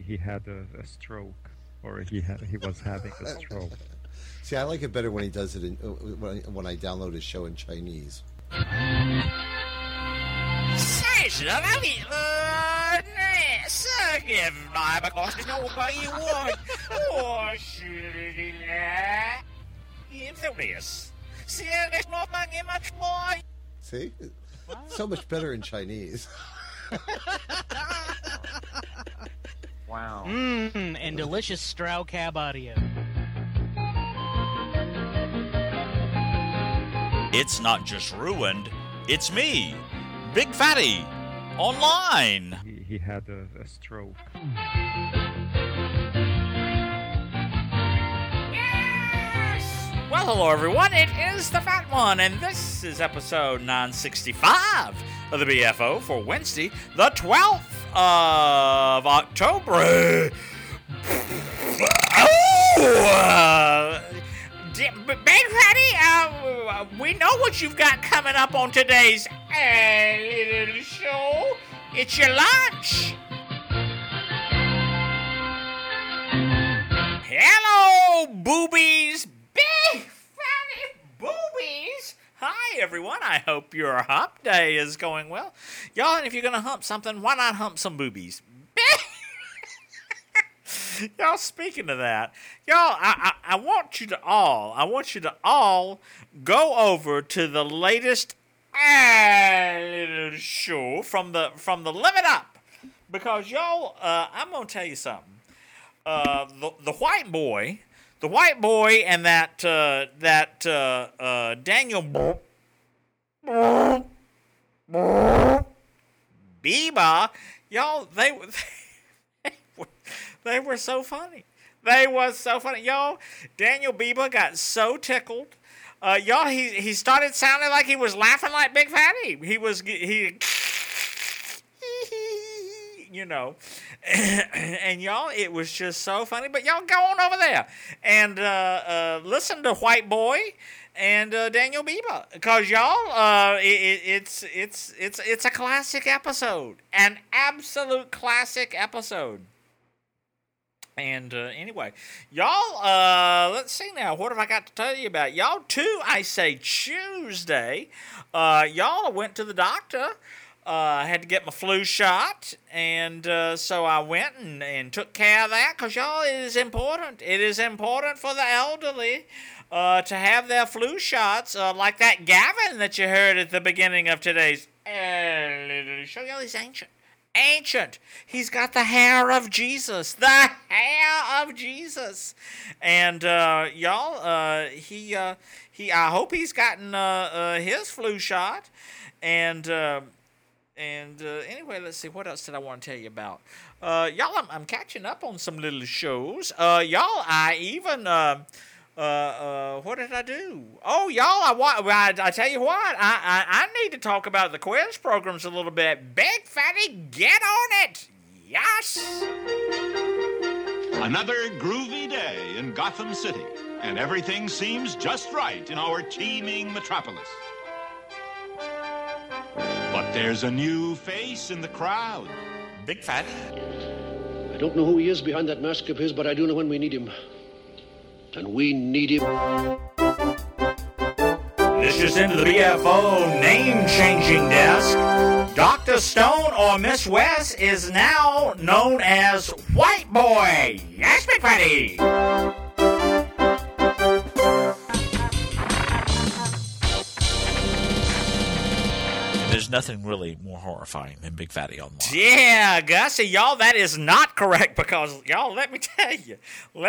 he had a stroke, or he was having a stroke. See, I like it better when he does it when I download his show in Chinese. See? So much better in Chinese. Wow. And delicious Stroud Cab audio. It's not just ruined, it's me, Big Fatty, online. He had a stroke. Well, hello everyone, it is the Fat One, and this is episode 965 of the BFO for Wednesday, the 12th of October. Big Fatty, we know what you've got coming up on today's little show. It's your lunch. Hello, boobies. Big Fatty boobies. Hi, everyone. I hope your hump day is going well. Y'all, and if you're going to hump something, why not hump some boobies? Y'all, speaking of that, y'all, I want you to all go over to the latest little show from the Live It Up, because y'all, I'm gonna tell you something. The white boy and that Daniel Bieber, y'all, they were so funny. They was so funny. Y'all, Daniel Bieber got so tickled. Y'all, he started sounding like he was laughing like Big Fatty. You know. And y'all, it was just so funny. But y'all go on over there and listen to White Boy and Daniel Bieber, because y'all, it's a classic episode, an absolute classic episode. And anyway, y'all, let's see now. What have I got to tell you about? Y'all, too, I say Tuesday, y'all, I went to the doctor. I had to get my flu shot, and so I went and took care of that, because, y'all, it is important. It is important for the elderly to have their flu shots, like that Gavin that you heard at the beginning of today's show. Y'all, he's ancient. He's got the hair of Jesus. And y'all, I hope he's gotten his flu shot. And anyway, let's see, what else did I want to tell you about? Y'all, I'm catching up on some little shows. Y'all, I even what did I do? Oh, y'all, I tell you what, I need to talk about the quiz programs a little bit. Big Fatty, get on it! Yes! Another groovy day in Gotham City, and everything seems just right in our teeming metropolis. But there's a new face in the crowd. Big Fatty. I don't know who he is behind that mask of his, but I do know when we need him. And we need him. This is into the BFO name-changing desk. Dr. Stone or Miss West is now known as White Boy. Yes, Big Fatty. There's nothing really more horrifying than Big Fatty online. Yeah, Gussie, y'all, that is not correct, because, y'all, let me tell you,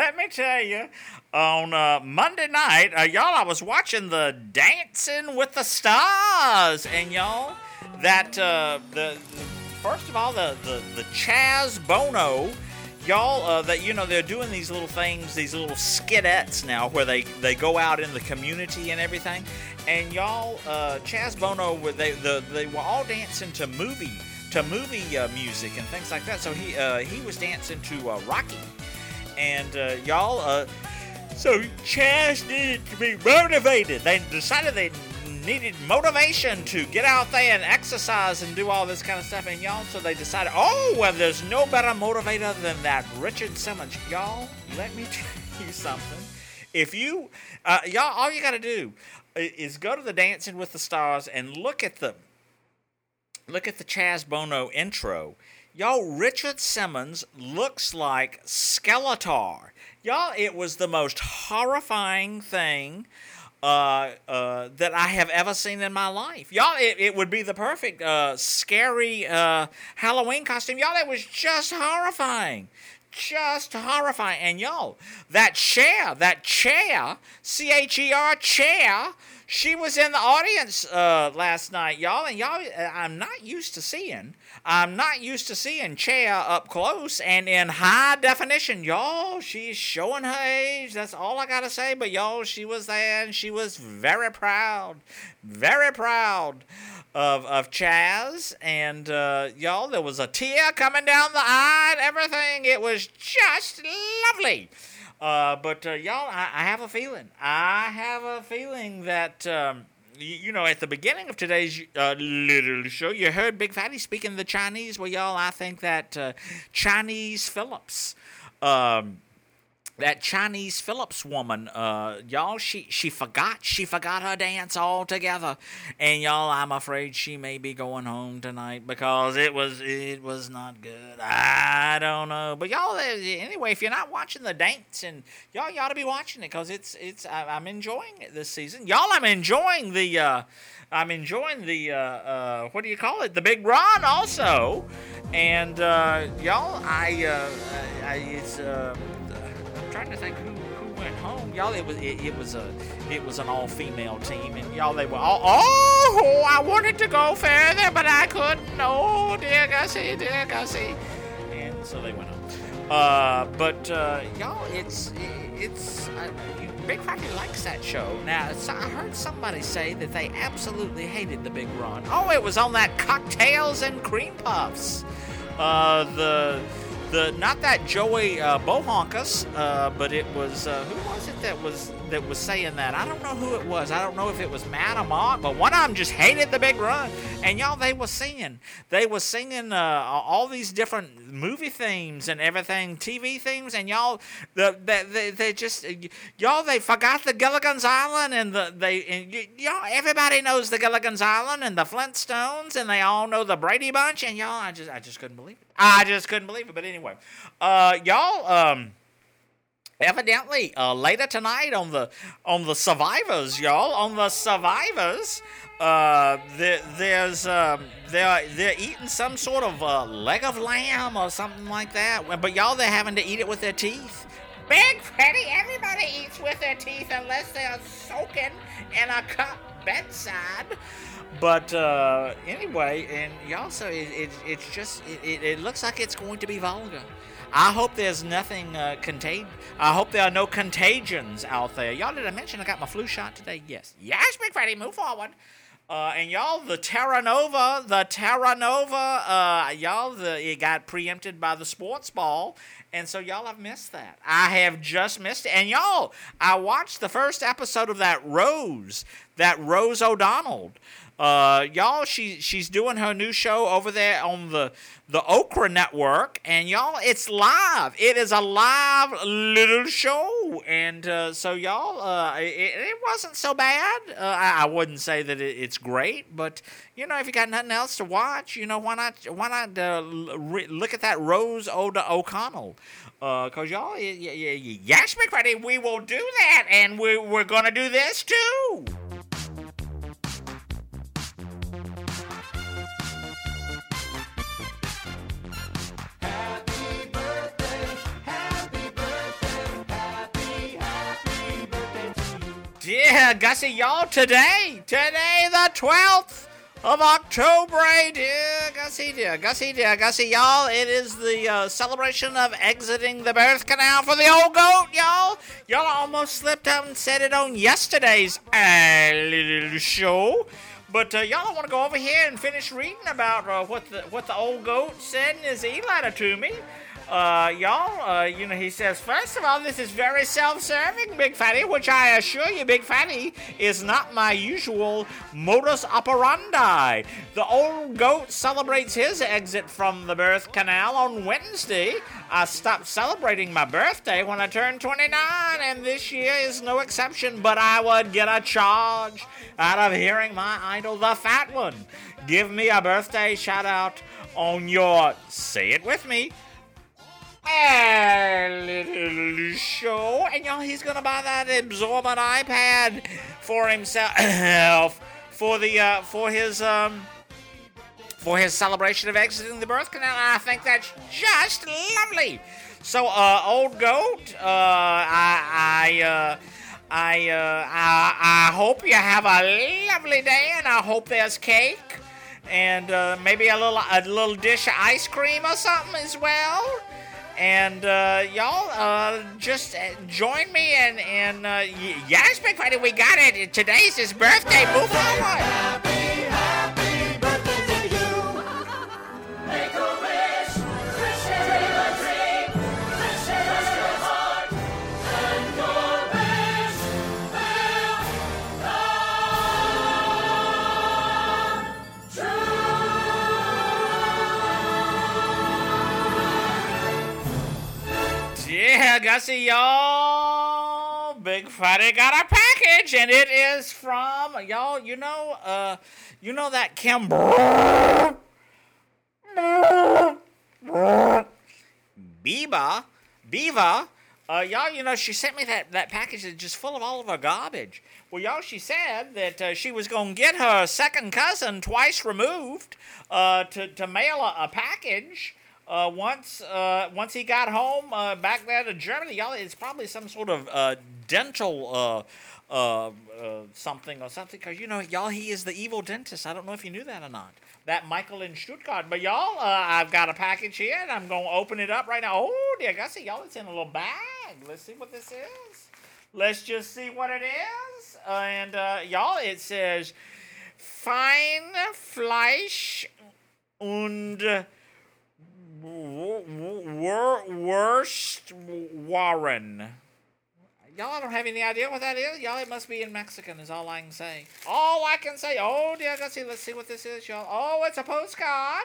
on Monday night, y'all, I was watching the Dancing with the Stars, and y'all, that, first of all, the Chaz Bono, y'all, that, you know, they're doing these little things, these little skitettes now, where they go out in the community and everything. And y'all, Chaz Bono, they were all dancing to movie music and things like that. So he was dancing to Rocky, and y'all, so Chaz needed to be motivated. They decided they needed motivation to get out there and exercise and do all this kind of stuff. And y'all, so they decided, oh, well, there's no better motivator than that Richard Simmons. Y'all, let me tell you something. If you, y'all, all you got to do is go to the Dancing with the Stars and look at the Chaz Bono intro. Y'all, Richard Simmons looks like Skeletor. Y'all, it was the most horrifying thing that I have ever seen in my life. Y'all, it would be the perfect scary Halloween costume. Y'all, it was just horrifying. Just horrifying. And y'all, that chair, C-H-E-R, chair, she was in the audience last night, y'all. And y'all, I'm not used to seeing Chair up close and in high definition. Y'all, she's showing her age. That's all I got to say. But y'all, she was there and she was very proud of Chaz. And y'all, there was a tear coming down the eye and everything. It was just lovely. But y'all, I have a feeling. That, you know, at the beginning of today's little show, you heard Big Fatty speaking the Chinese. Well, y'all, I think that Chinese Phillips, that Chinese Phillips woman, y'all, she forgot her dance altogether, and y'all, I'm afraid she may be going home tonight because it was not good. I don't know, but y'all, anyway, if you're not watching the dance, and y'all, you ought to be watching it because I'm enjoying it this season. Y'all, I'm enjoying the what do you call it? The Big Run also, and y'all, I'm trying to think who went home. Y'all, it was an all-female team, and y'all, they were all, oh, I wanted to go further, but I couldn't. Oh, dear Gussie. And so they went home. But y'all, it's Big Fatty likes that show. Now, I heard somebody say that they absolutely hated the Big Run. Oh, it was on that Cocktails and Cream Puffs. Not that Joey Bohonkus, but it was who was it that was saying that? I don't know who it was. I don't know if it was Matt or Mark, but one of them just hated the Big Run. And y'all, they were singing all these different movie themes and everything, TV themes, and y'all, they just they forgot the Gilligan's Island and y'all, everybody knows the Gilligan's Island and the Flintstones, and they all know the Brady Bunch, and y'all, I just couldn't believe it. But anyway, y'all, evidently, later tonight on the Survivors, y'all, they're eating some sort of leg of lamb or something like that. But y'all, they're having to eat it with their teeth. Big Fatty, everybody eats with their teeth unless they're soaking in a cup bedside. But anyway, and y'all, so it's just it looks like it's going to be vulgar. I hope there's nothing I hope there are no contagions out there. Y'all, did I mention I got my flu shot today? Yes, Big Fatty, move forward. And y'all, the Terra Nova, y'all, it got preempted by the sports ball. And so y'all have missed that. I have just missed it. And y'all, I watched the first episode of that Rose O'Donnell. Y'all, she's doing her new show over there on the Okra Network, and y'all, it's live. It is a live little show, and so y'all, it wasn't so bad. I wouldn't say that it's great, but you know, if you got nothing else to watch, you know, why not look at that Rose O'Connell? Cause y'all, yes, Big Fatty, we will do that, and we're gonna do this too. Yeah, Gussie, y'all, today the 12th of October, dear Gussie, y'all, it is the celebration of exiting the birth canal for the old goat, y'all. Y'all almost slipped up and said it on yesterday's little show. But y'all want to go over here and finish reading about what the old goat said in his e-letter to me. Y'all, he says, first of all, this is very self-serving, Big Fatty, which I assure you, Big Fatty, is not my usual modus operandi. The old goat celebrates his exit from the birth canal on Wednesday. I stopped celebrating my birthday when I turned 29, and this year is no exception, but I would get a charge out of hearing my idol, the Fat One, give me a birthday shout-out on your, say it with me, a little show. And he's gonna buy that absorbent iPad for himself for his celebration of exiting the birth canal. And I think that's just lovely. So, old goat, I hope you have a lovely day, and I hope there's cake and maybe a little dish of ice cream or something as well. And y'all, just join me and yes, Big Fatty, we got it. Today's his birthday. Move forward. Happy birthday to you. Make a wish, wish it a dream, wish it as your heart, and your wish will come true. Yeah, Gussie, y'all. Big Fatty got a package, and it is from y'all. You know that Kim Beaver. Y'all, she sent me that package that's just full of all of her garbage. Well, y'all, she said that she was gonna get her second cousin twice removed to mail a package. Once he got home back there to Germany, y'all, it's probably some sort of dental something, because y'all, he is the evil dentist. I don't know if you knew that or not. That Michael in Stuttgart. But y'all, I've got a package here, and I'm gonna open it up right now. Oh dear, Gussie, y'all, it's in a little bag. Let's see what this is. Let's just see what it is. And y'all, it says Fein Fleisch und Wurstwaren. Y'all, I don't have any idea what that is. Y'all, it must be in Mexican is all I can say. All I can say. Oh, dear, let's see what this is, y'all. Oh, it's a postcard.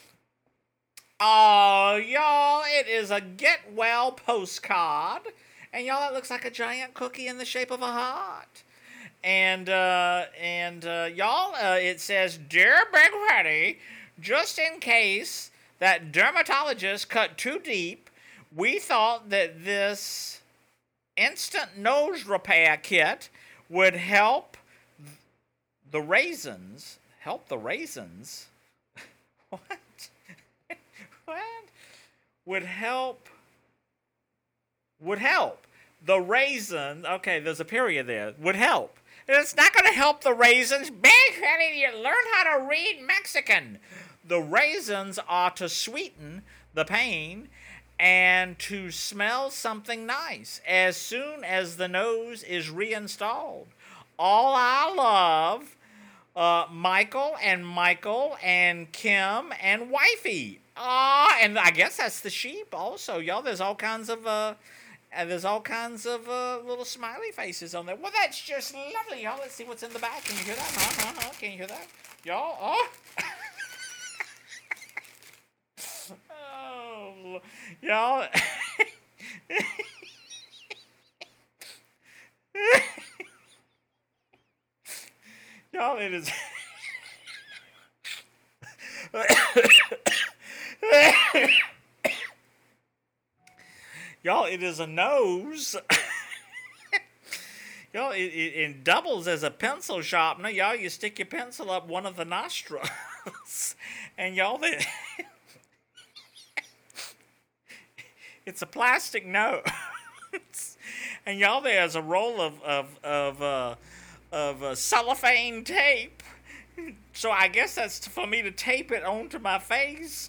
Oh, y'all, it is a get well postcard. And y'all, it looks like a giant cookie in the shape of a heart. And y'all, it says, Dear Big Fatty, just in case that dermatologist cut too deep, we thought that this instant nose repair kit would help the raisins. Help the raisins? What? What? Would help the raisins. Okay, there's a period there. Would help. It's not going to help the raisins. Big Fatty, you learn how to read Mexican. The raisins are to sweeten the pain and to smell something nice as soon as the nose is reinstalled. All I love, Michael and Kim and Wifey. And I guess that's the sheep also. Y'all, there's all kinds of little smiley faces on there. Well, that's just lovely, y'all. Let's see what's in the bag. Can you hear that? Can you hear that? Y'all, oh. Oh, y'all. Y'all, it is. Y'all, it is a nose. Y'all, it doubles as a pencil sharpener. Y'all, you stick your pencil up one of the nostrils. And y'all, it's a plastic nose. And y'all, there's a roll of cellophane tape. So I guess that's for me to tape it onto my face.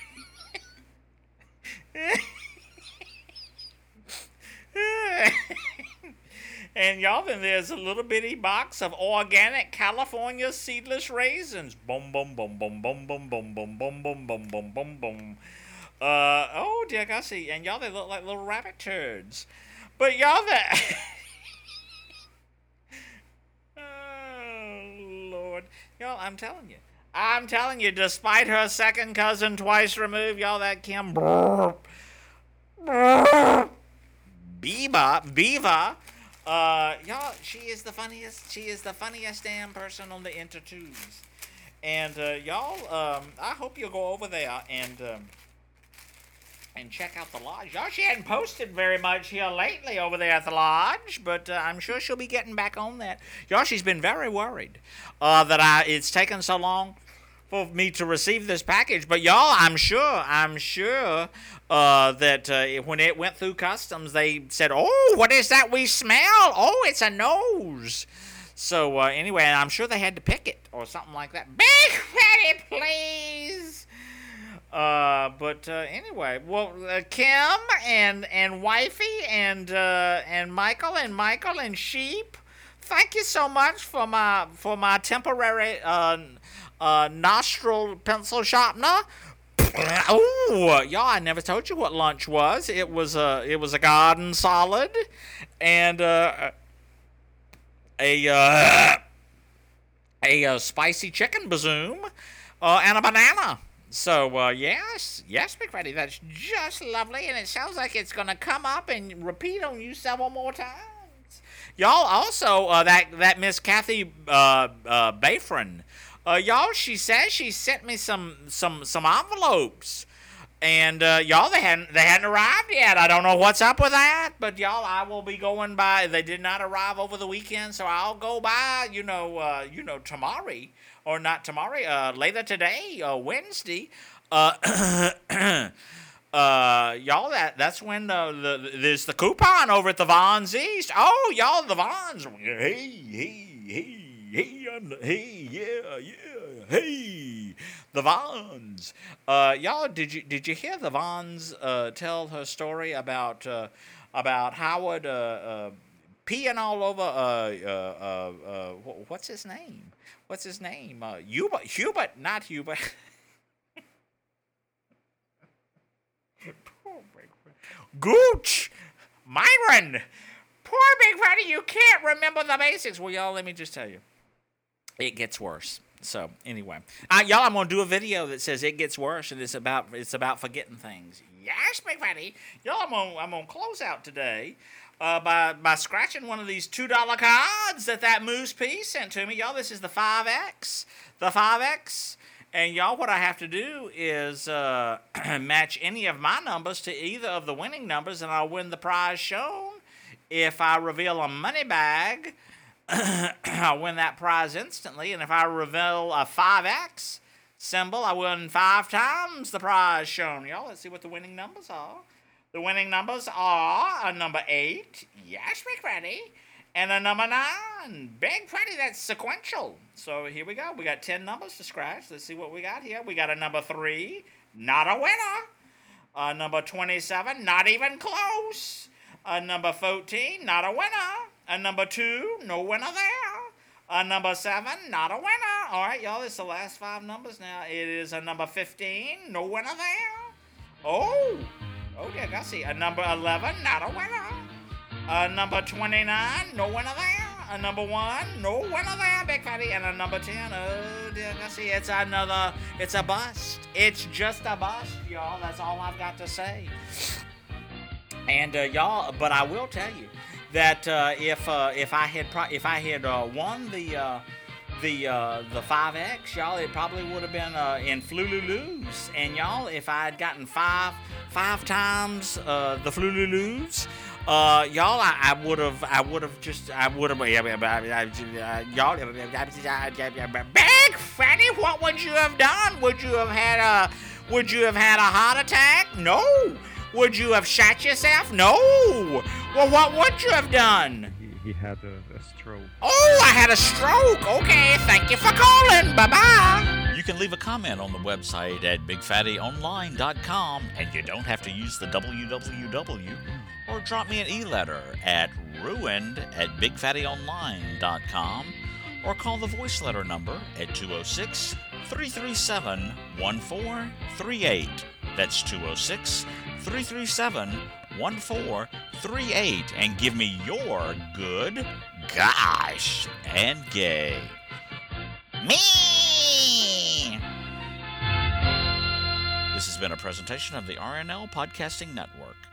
And y'all, then there's a little bitty box of organic California seedless raisins. Boom, boom, boom, boom, boom, boom, boom, boom, boom, boom, boom, boom, boom, boom. Oh dear, I see. And y'all, they look like little rabbit turds. But y'all, that. Oh Lord, y'all, I'm telling you, despite her second cousin twice removed, y'all, that Kim Beaver, y'all, she is the funniest. She is the funniest damn person on the intertubes. And y'all, I hope you'll go over there and check out the lodge. Y'all, she hadn't posted very much here lately over there at the lodge, but I'm sure she'll be getting back on that. Y'all, she's been very worried that it's taken so long for me to receive this package. But y'all, I'm sure that when it went through customs, they said, "Oh, what is that we smell? Oh, it's a nose." So anyway, I'm sure they had to pick it or something like that. Big Fatty, please. But anyway, well, Kim and Wifey and Michael and Sheep, thank you so much for my temporary nostril pencil sharpener. Oh, y'all! I never told you what lunch was. It was a garden salad and a spicy chicken bazoom and a banana. So, yes, Big Fatty, that's just lovely, and it sounds like it's going to come up and repeat on you several more times. Y'all, also, that Miss Kathy Bayfron, y'all, she says she sent me some envelopes, and, y'all, they hadn't arrived yet. I don't know what's up with that, but, y'all, I will be going by. They did not arrive over the weekend, so I'll go by, tomorrow. Or not tomorrow, later today, Wednesday. Y'all, that's when there's the coupon over at the Vons East. Oh, y'all, the Vons. Hey, the Vons. Y'all, did you hear the Vons tell her story about Howard peeing all over what's his name? Hubert, not Hubert. Poor Big Fatty. Gooch! Myron! Poor Big Fatty, you can't remember the basics. Well, y'all, let me just tell you. It gets worse. So, anyway. Y'all, I'm going to do a video that says it gets worse, and it's about forgetting things. Yes, Big Fatty. Y'all, I'm going to close out today by scratching one of these $2 cards that Moose P sent to me. Y'all, this is the 5X. The 5X. And y'all, what I have to do is match any of my numbers to either of the winning numbers, and I'll win the prize shown. If I reveal a money bag, I'll win that prize instantly. And if I reveal a 5X symbol, I win 5 times the prize shown. Y'all, let's see what the winning numbers are. The winning numbers are a number 8, yes, Big Fatty, and a number 9, Big Fatty, that's sequential. So here we go. We got 10 numbers to scratch. Let's see what we got here. We got a number 3, not a winner. A number 27, not even close. A number 14, not a winner. A number 2, no winner there. A number 7, not a winner. All right, y'all, it's the last 5 numbers now. It is a number 15, no winner there. Oh dear, I see. A number 11, not a winner. A number 29, no winner there. A number 1, no winner there, Big Fatty. And a number 10, oh dear, I see. It's a bust. It's just a bust, y'all. That's all I've got to say. And y'all, but I will tell you that if I had won the 5X, y'all, it probably would have been in Flululus. And y'all, if I had gotten five times the Flululus, y'all, I would have y'all, Big Fatty, what would you have done? Would you have had a heart attack? No. Would you have shot yourself? No. Well, what would you have done? He had a stroke. Oh, I had a stroke. Okay, thank you for calling. Bye-bye. You can leave a comment on the website at BigFattyOnline.com, and you don't have to use the www, or drop me an e-letter at ruined@BigFattyOnline.com, or call the voice letter number at 206-337-1438. That's 206-337-1438. And give me your good, gosh, and gay. Me! This has been a presentation of the RNL Podcasting Network.